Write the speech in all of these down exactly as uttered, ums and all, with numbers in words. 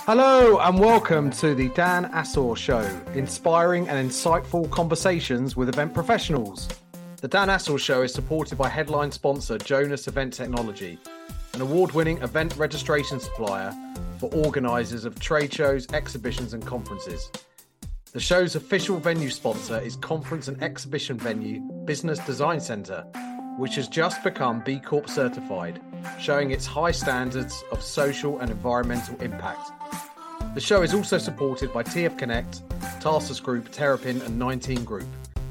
Hello and welcome to the Dan Assor Show, inspiring and insightful conversations with event professionals. The Dan Assor Show is supported by headline sponsor Jonas Event Technology, an award-winning event registration supplier for organisers of trade shows, exhibitions and conferences. The show's official venue sponsor is conference and exhibition venue Business Design Centre, which has just become B Corp certified, showing its high standards of social and environmental impact. The show is also supported by T F Connect, Tarsus Group, Terrapin and nineteen Group.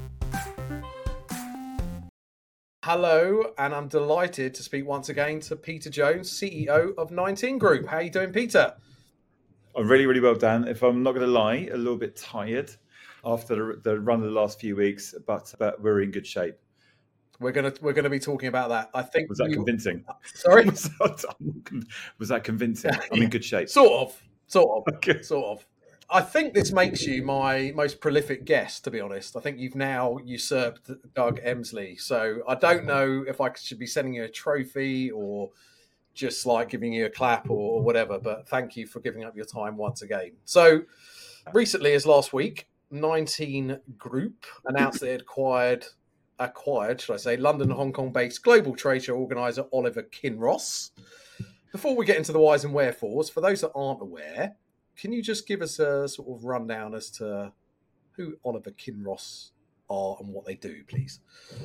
Hello, and I'm delighted to speak once again to Peter Jones, C E O of nineteen Group. How are you doing, Peter? I'm really, really well, Dan. If I'm not going to lie, a little bit tired after the, the run of the last few weeks, but but we're in good shape. We're gonna we're gonna be talking about that. I think was that you... convincing? Sorry, was, that, was that convincing? I'm in good shape. Sort of, sort of, okay. sort of. I think this makes you my most prolific guest, to be honest. I think you've now usurped Doug Emsley. So I don't know if I should be sending you a trophy or just like giving you a clap or, or whatever, but thank you for giving up your time once again. So recently, as last week, nineteen Group announced they had acquired, acquired, should I say, London and Hong Kong-based global trade show organiser Oliver Kinross. Before we get into the whys and wherefores, for those that aren't aware, can you just give us a sort of rundown as to who Oliver Kinross are and what they do, please?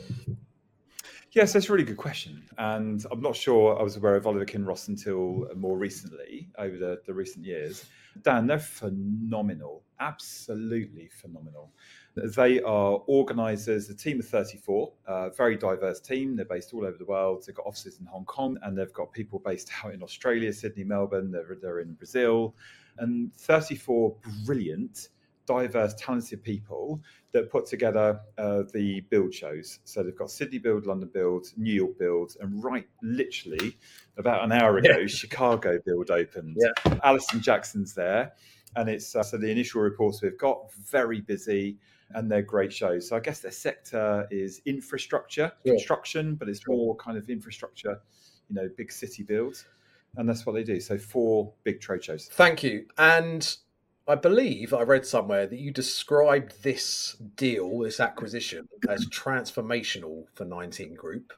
Yes, that's a really good question. And I'm not sure I was aware of Oliver Kinross until more recently, over the, the recent years. Dan, they're phenomenal, absolutely phenomenal. They are organisers, a team of thirty-four, a very diverse team. They're based all over the world. They've got offices in Hong Kong and they've got people based out in Australia, Sydney, Melbourne. They're, they're in Brazil. And thirty-four brilliant, diverse, talented people that put together uh, the build shows. So they've got Sydney Build, London Build, New York Build, and right literally about an hour ago, yeah. Chicago Build opened. Yeah. Alison Jackson's there. And it's uh, so the initial reports we've got, very busy, and they're great shows. So I guess their sector is infrastructure, yeah. construction, but it's more kind of infrastructure, you know, big city builds. And that's what they do. So four big trade shows. Thank you. And I believe I read somewhere that you described this deal, this acquisition, as transformational for nineteen Group.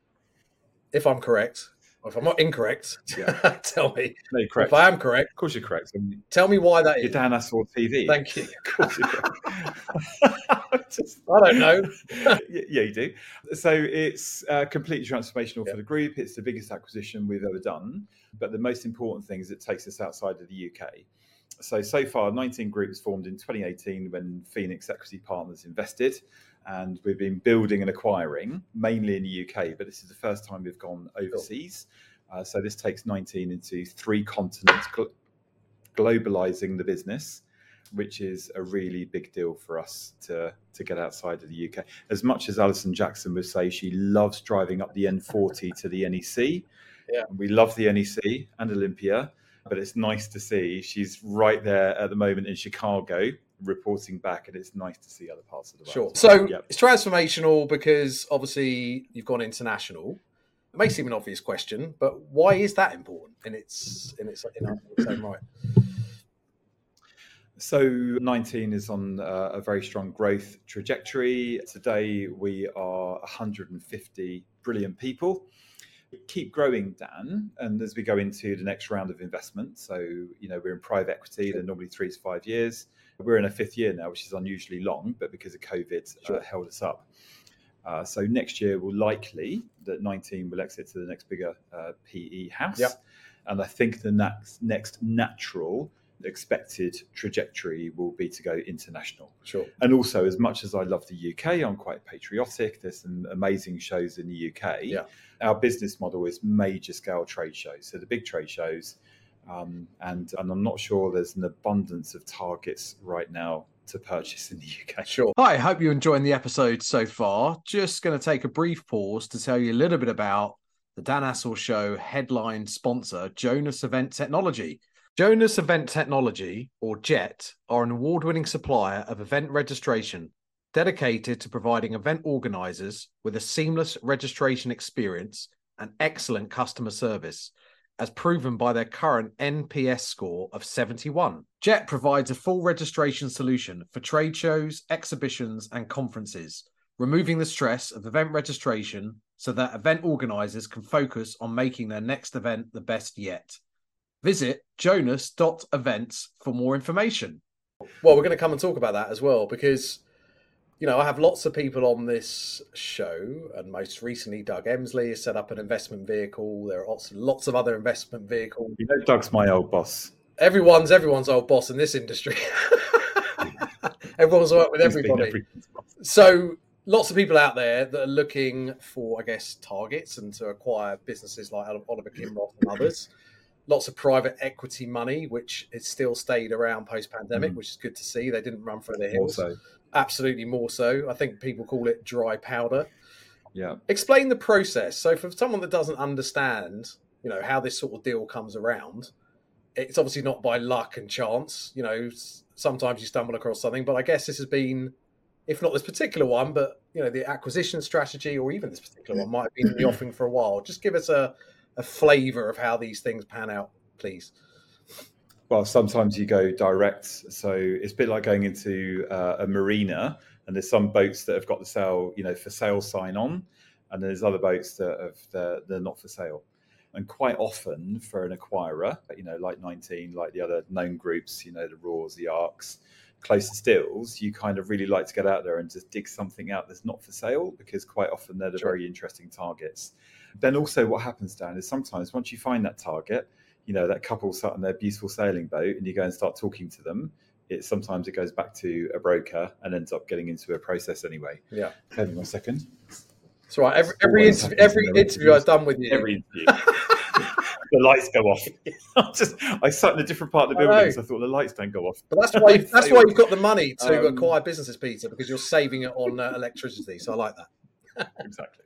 If I'm correct, or if I'm not incorrect, yeah. tell me. No, you're correct. If I am correct, of course you're correct. I mean, tell me why that you're is. Dan Assor T V. Thank you. Of course you're correct. Just, I don't know. Yeah, you do. So it's uh, completely transformational yeah. for the group. It's the biggest acquisition we've ever done. But the most important thing is it takes us outside of the U K. So, so far, nineteen Group was formed in twenty eighteen when Phoenix Equity Partners invested. And we've been building and acquiring, mainly in the U K. But this is the first time we've gone overseas. Uh, so this takes nineteen into three continents, gl- globalizing the business, which is a really big deal for us to, to get outside of the U K. As much as Alison Jackson would say she loves driving up the N forty to the N E C. Yeah. We love the N E C and Olympia, but it's nice to see she's right there at the moment in Chicago reporting back, and it's nice to see other parts of the world. Sure. So yep. It's transformational because obviously you've gone international. It may seem an obvious question, but why is that important in its in its, in its own right? So nineteen is on uh, a very strong growth trajectory. Today we are one hundred fifty brilliant people. We keep growing, Dan, and as we go into the next round of investment, so you know we're in private equity, they're normally three to five years. We're in a fifth year now, which is unusually long, but because of COVID, sure. uh, held us up. Uh, so next year will likely that nineteen will exit to the next bigger uh, P E house, yep. and I think the next next natural expected trajectory will be to go international. Sure. And also, as much as I love the U K, I'm quite patriotic. There's some amazing shows in the U K. Yeah. Our business model is major scale trade shows. So the big trade shows, um, and, and I'm not sure there's an abundance of targets right now to purchase in the U K. Sure. Hi, I hope you're enjoying the episode so far. Just going to take a brief pause to tell you a little bit about the Dan Assor Show headline sponsor, Jonas Event Technology. Jonas Event Technology, or JET, are an award-winning supplier of event registration dedicated to providing event organisers with a seamless registration experience and excellent customer service, as proven by their current N P S score of seventy-one. Jet provides a full registration solution for trade shows, exhibitions, and conferences, removing the stress of event registration so that event organisers can focus on making their next event the best yet. Visit jonas dot events for more information. Well, we're going to come and talk about that as well, because, you know, I have lots of people on this show, and most recently Doug Emsley has set up an investment vehicle. There are lots, lots of other investment vehicles. You know, Doug's my old boss. Everyone's everyone's old boss in this industry. Everyone's worked with everybody. So lots of people out there that are looking for, I guess, targets and to acquire businesses like Oliver Kinross and others. Lots of private equity money, which has still stayed around post-pandemic, mm. which is good to see. They didn't run for their hills. Also. Absolutely more so. I think people call it dry powder. Yeah. Explain the process. So for someone that doesn't understand, you know, how this sort of deal comes around, it's obviously not by luck and chance. You know, sometimes you stumble across something, but I guess this has been, if not this particular one, but, you know, the acquisition strategy or even this particular one might have been in the offing for a while. Just give us a, a flavour of how these things pan out, please. Well, sometimes you go direct. So it's a bit like going into uh, a marina, and there's some boats that have got the sale, you know, for sale sign on, and there's other boats that have they're, they're not for sale. And quite often for an acquirer, you know, like nineteen, like the other known groups, you know, the Roars, the Arcs, closest deals, you kind of really like to get out there and just dig something out that's not for sale, because quite often they're the sure. very interesting targets. Then also what happens, Dan, is sometimes once you find that target, you know, that couple sat on their beautiful sailing boat and you go and start talking to them, it sometimes it goes back to a broker and ends up getting into a process anyway. Yeah. Hold on one second. That's right. Every every interview, every interview I've done with you. Every interview. The lights go off. I just I sat in a different part of the building, I so I thought the lights don't go off. But that's why you, that's why you've got the money to um, acquire businesses, Peter, because you're saving it on uh, electricity. So I like that. Exactly.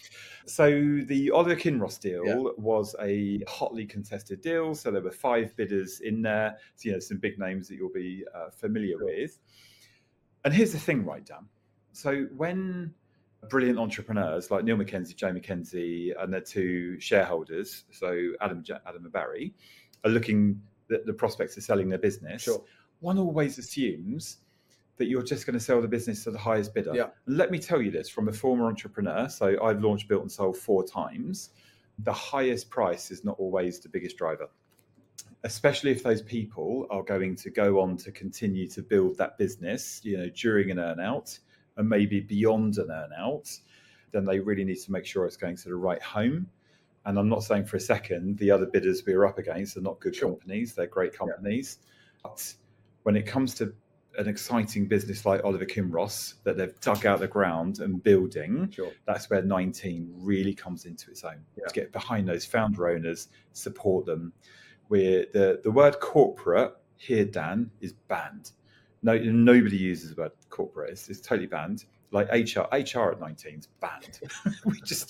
So the Oliver Kinross deal yeah. was a hotly contested deal. So there were five bidders in there. So, you know, some big names that you'll be uh, familiar sure. with. And here's the thing, right, Dan? So when brilliant entrepreneurs like Neil Mackenzie, Joe Mackenzie, and their two shareholders, so Adam, Adam and Barry, are looking at the prospects of selling their business, sure. one always assumes that you're just going to sell the business to the highest bidder. Yeah. And let me tell you this from a former entrepreneur. So I've launched, built and sold four times. The highest price is not always the biggest driver, especially if those people are going to go on to continue to build that business, you know, during an earn out and maybe beyond an earn out. Then they really need to make sure it's going to the right home. And I'm not saying for a second the other bidders we are up against are not good sure. companies. They're great companies. Yeah. But when it comes to an exciting business like Oliver Kinross that they've dug out the ground and building, sure. that's where nineteen really comes into its own. Yeah. To get behind those founder owners, support them. Where the, the word corporate here, Dan, is banned. No, nobody uses the word corporate. It's, it's totally banned. Like H R, H R at nineteen is banned. we just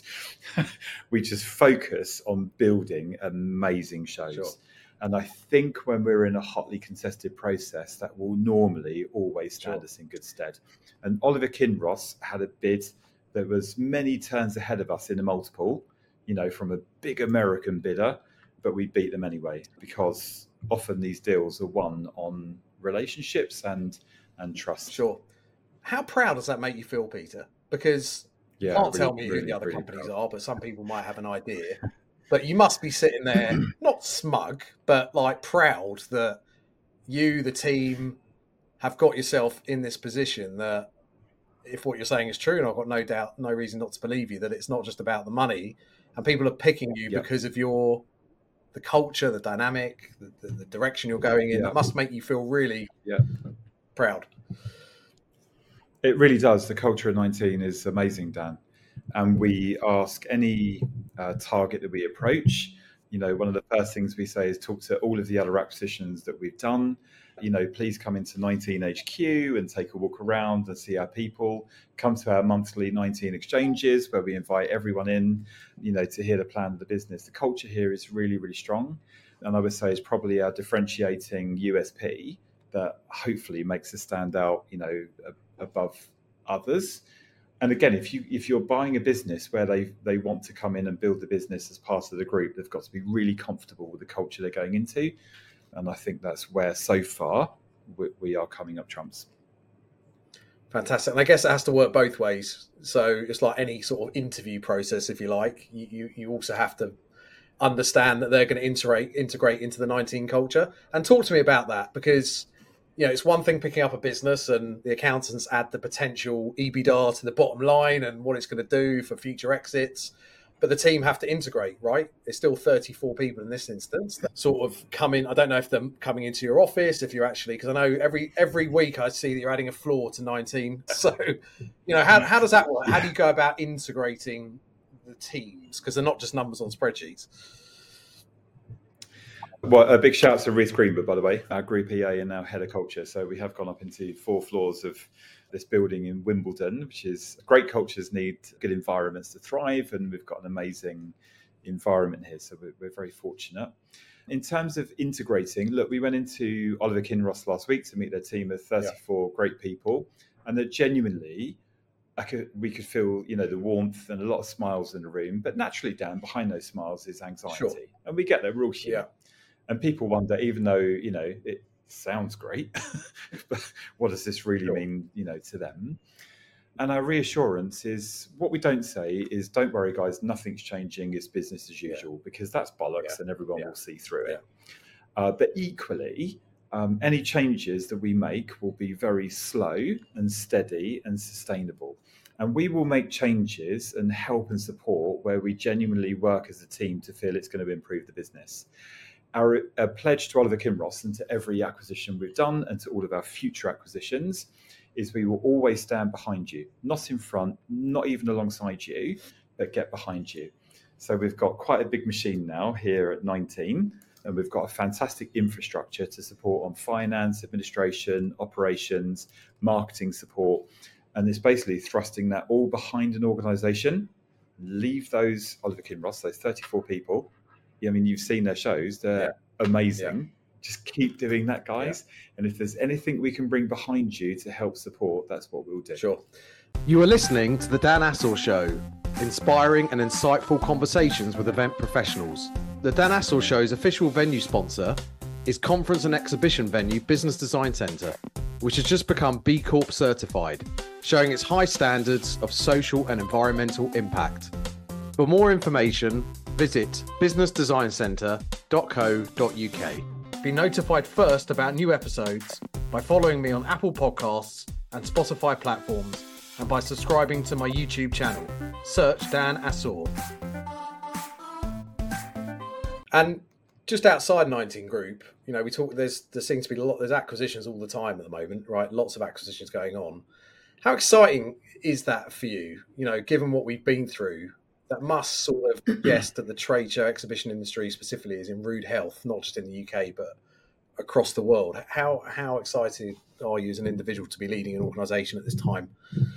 we just focus on building amazing shows. Sure. And I think when we're in a hotly contested process, that will normally always stand sure. us in good stead. And Oliver Kinross had a bid that was many turns ahead of us in a multiple, you know, from a big American bidder, but we beat them anyway, because often these deals are won on relationships and and trust. Sure. How proud does that make you feel, Peter? Because yeah, you can't really, tell me really, who the other really companies proud. are, but some people might have an idea. But you must be sitting there, not smug, but like proud that you, the team, have got yourself in this position that if what you're saying is true, and I've got no doubt, no reason not to believe you, that it's not just about the money and people are picking you yep. because of your, the culture, the dynamic, the, the, the direction you're going in. Yep. That must make you feel really yep. proud. It really does. The culture of nineteen is amazing, Dan. And we ask any uh, target that we approach, you know, one of the first things we say is talk to all of the other acquisitions that we've done. You know, please come into nineteen H Q and take a walk around and see our people. Come to our monthly nineteen exchanges where we invite everyone in, you know, to hear the plan of the business. The culture here is really, really strong. And I would say it's probably our differentiating U S P that hopefully makes us stand out, you know, above others. And again, if you if you're buying a business where they they want to come in and build the business as part of the group, they've got to be really comfortable with the culture they're going into. And I think that's where so far we, we are coming up trumps. Fantastic. And I guess it has to work both ways. So it's like any sort of interview process, if you like. You you, you also have to understand that they're going to integrate integrate into the nineteen culture. And talk to me about that, because you know, it's one thing picking up a business and the accountants add the potential EBITDA to the bottom line and what it's going to do for future exits. But the team have to integrate, right? There's still thirty-four people in this instance that sort of come in. I don't know if they're coming into your office, if you're actually, because I know every every week I see that you're adding a floor to nineteen. So, you know, how, how does that work? How do you go about integrating the teams? Because they're not just numbers on spreadsheets. Well, a big shout out to Reece Greenwood, by the way, our Group E A and now Head of Culture. So we have gone up into four floors of this building in Wimbledon, which is great. Cultures need good environments to thrive, and we've got an amazing environment here. So we're, we're very fortunate. In terms of integrating, look, we went into Oliver Kinross last week to meet their team of thirty-four yeah. great people, and that genuinely, I could, we could feel, you know, the warmth and a lot of smiles in the room. But naturally, Dan, behind those smiles is anxiety, sure. and we get that real human. Yeah. And people wonder, even though, you know, it sounds great, but what does this really sure. mean, you know, to them? And our reassurance is, what we don't say is, don't worry, guys, nothing's changing. It's business as usual, yeah. because that's bollocks yeah. and everyone yeah. will see through it. Yeah. Uh, but equally, um, any changes that we make will be very slow and steady and sustainable. And we will make changes and help and support where we genuinely work as a team to feel it's going to improve the business. Our uh, pledge to Oliver Kinross and to every acquisition we've done and to all of our future acquisitions is we will always stand behind you, not in front, not even alongside you, but get behind you. So we've got quite a big machine now here at nineteen, and we've got a fantastic infrastructure to support on finance, administration, operations, marketing support. And it's basically thrusting that all behind an organisation. Leave those Oliver Kinross, those thirty-four people. I mean, you've seen their shows. They're yeah. amazing. Yeah. Just keep doing that, guys. Yeah. And if there's anything we can bring behind you to help support, that's what we'll do. Sure. You are listening to The Dan Assor Show, inspiring and insightful conversations with event professionals. The Dan Assor Show's official venue sponsor is conference and exhibition venue Business Design Centre, which has just become B Corp certified, showing its high standards of social and environmental impact. For more information, visit business design centre dot co dot uk. Be notified first about new episodes by following me on Apple Podcasts and Spotify platforms, and by subscribing to my YouTube channel. Search Dan Assor. And just outside nineteen Group, you know, we talk. There's there seems to be a lot. There's acquisitions all the time at the moment, right? Lots of acquisitions going on. How exciting is that for you? You know, given what we've been through. That must sort of guess that the trade show exhibition industry specifically is in rude health, not just in the U K, but across the world. How how excited are you as an individual to be leading an organisation at this time?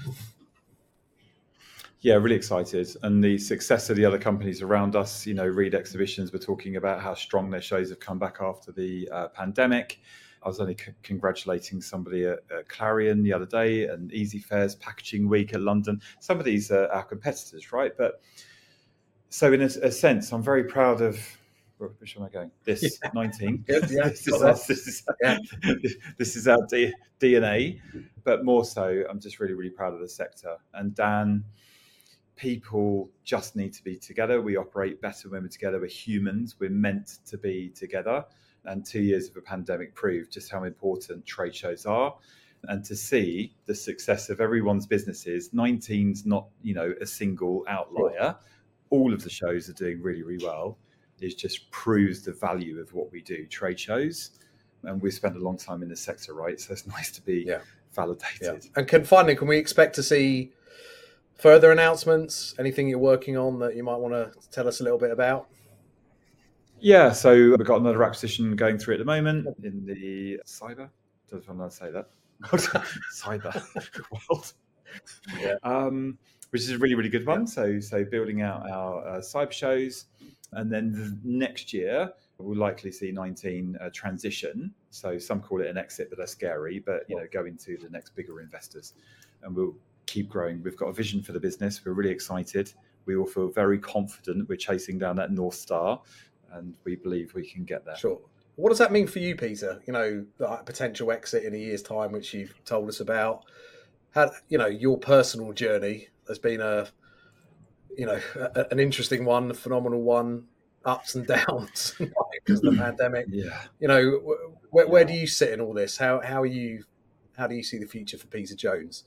Yeah, really excited. And the success of the other companies around us, you know, Reed Exhibitions, we're talking about how strong their shows have come back after the uh, pandemic. I was only c- congratulating somebody at, at Clarion the other day, and Easy Fair's Packaging Week at London. Some of these are our competitors, right? But so in a, a sense, I'm very proud of, which am I going? This, yeah. nineteen. Good, yeah. this, is our, this, is, yeah. this is our D, D N A, but more so, I'm just really, really proud of the sector. And Dan, people just need to be together. We operate better when we're together. We're humans. We're meant to be together. And two years of a pandemic proved just how important trade shows are. And to see the success of everyone's businesses, nineteen's not, you know, a single outlier. All of the shows are doing really, really well. It just proves the value of what we do, trade shows. And we've spent a long time in this sector, right? So it's nice to be yeah. validated. Yeah. And can finally, can we expect to see further announcements? Anything you're working on that you might want to tell us a little bit about? Yeah, so we've got another acquisition going through at the moment in the cyber. Does I not say that? cyber world. Yeah. Um, which is a really, really good one. So, so building out our uh, cyber shows, and then the next year we'll likely see nineteen uh, transition. So some call it an exit, but they're scary. But you know, go into the next bigger investors, and we'll keep growing. We've got a vision for the business. We're really excited. We all feel very confident we're chasing down that North Star, and we believe we can get there. Sure. What does that mean for you, Peter? You know, the potential exit in a year's time, which you've told us about. How, you know, your personal journey has been a, you know, a, an interesting one, a phenomenal one, ups and downs because of the pandemic. Yeah. You know, where, where yeah. do you sit in all this? How how are you? How do you see the future for Peter Jones?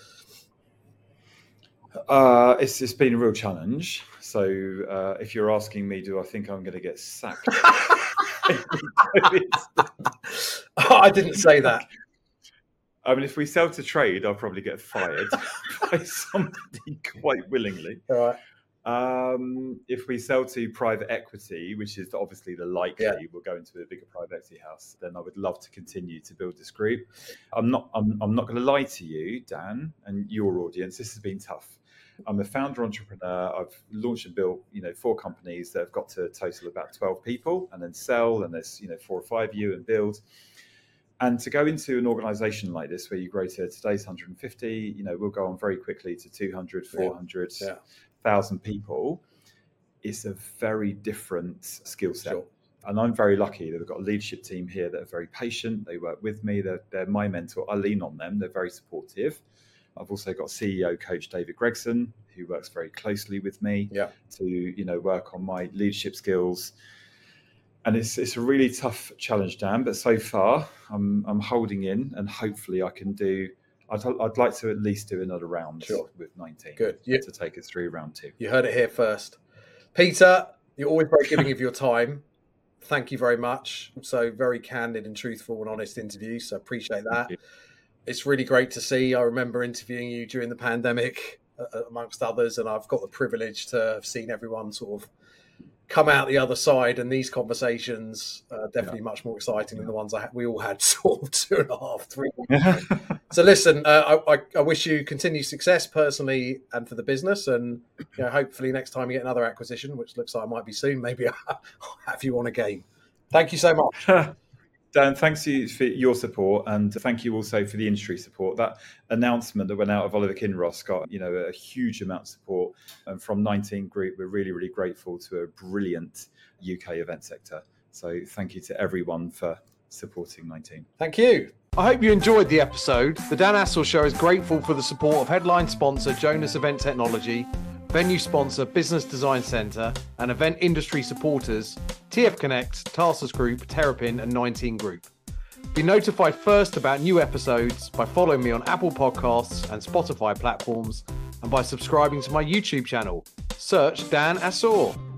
Uh, it's it's been a real challenge. So uh, if you're asking me, do I think I'm going to get sacked? Oh, I didn't say that. I mean, if we sell to trade, I'll probably get fired by somebody quite willingly. All right. Um, if we sell to private equity, which is obviously the likely, Yeah. we'll go into a bigger private equity house, then I would love to continue to build this group. I'm not. I'm, I'm not going to lie to you, Dan, and your audience. This has been tough. I'm a founder entrepreneur. I've launched and built, you know, four companies that have got to a total of about twelve people, and then sell, and there's, you know, four or five of you and build. And to go into an organization like this, where you grow to today's one hundred fifty, you know, we'll go on very quickly to two hundred, four hundred, Yeah. thousand people. It's a very different skill set. Sure. And I'm very lucky that we've got a leadership team here that are very patient. They work with me. They're, they're my mentor. I lean on them. They're very supportive. I've also got C E O coach David Gregson, who works very closely with me Yeah. to, you know, work on my leadership skills. And it's it's a really tough challenge, Dan. But so far, I'm I'm holding in, and hopefully I can do. I'd I'd like to at least do another round Sure. with nineteen. Good. You, To take us through round two. you heard it here first. Peter, you're always very giving of your time. Thank you very much. So very candid and truthful and honest interview. So appreciate that. Thank you. It's really great to see. I remember interviewing you during the pandemic, uh, amongst others, and I've got the privilege to have seen everyone sort of come out the other side. And these conversations are definitely yeah. much more exciting than the ones I had, we all had sort of two and a half, three. So listen, uh, I, I, I wish you continued success personally and for the business. And you know, hopefully next time you get another acquisition, which looks like it might be soon, maybe I'll have you on again. Thank you so much. Dan, thanks you for your support, and thank you also for the industry support. That announcement that went out of Oliver Kinross got, you know, a huge amount of support, and from nineteen Group, we're really, really grateful to a brilliant U K event sector. So thank you to everyone for supporting nineteen. Thank you. I hope you enjoyed the episode. The Dan Assell Show is grateful for the support of headline sponsor Jonas Event Technology, venue sponsor Business Design Centre, and event industry supporters T F Connect, Tarsus Group, Terrapin and nineteen Group. Be notified first about new episodes by following me on Apple Podcasts and Spotify platforms, and by subscribing to my YouTube channel. Search Dan Assell.